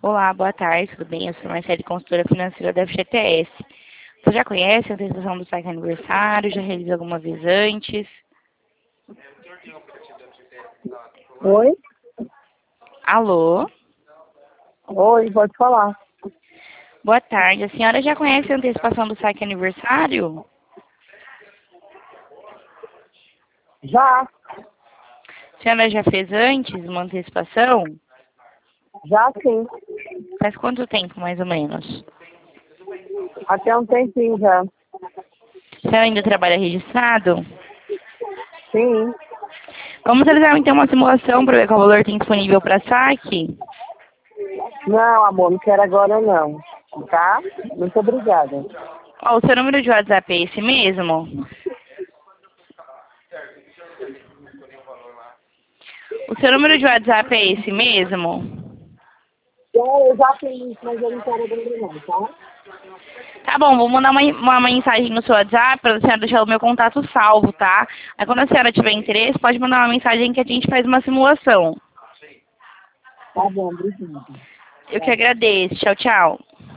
Olá, boa tarde, tudo bem? Eu sou Marcele, consultora financeira da FGTS. Você já conhece a antecipação do saque aniversário? Já realizou alguma vez antes? Oi? Alô? Oi, pode falar. Boa tarde. A senhora já conhece a antecipação do saque aniversário? Já, A senhora já fez antes uma antecipação? já sim. Faz quanto tempo, mais ou menos? Até um tempinho já. A senhora ainda trabalha registrado? Sim. Vamos realizar então uma simulação para ver qual valor tem disponível para saque? Não, amor, não quero agora não. Tá? Muito obrigada. Ó, o seu número de WhatsApp é esse mesmo? O seu número de WhatsApp é esse mesmo? Eu já fiz, mas eu não quero agora não, tá? Tá bom, vou mandar uma mensagem no seu WhatsApp para a senhora deixar o meu contato salvo, tá? Aí quando a senhora tiver interesse, pode mandar uma mensagem que a gente faz uma simulação. Tá bom, obrigada. Eu que agradeço. Tchau, tchau.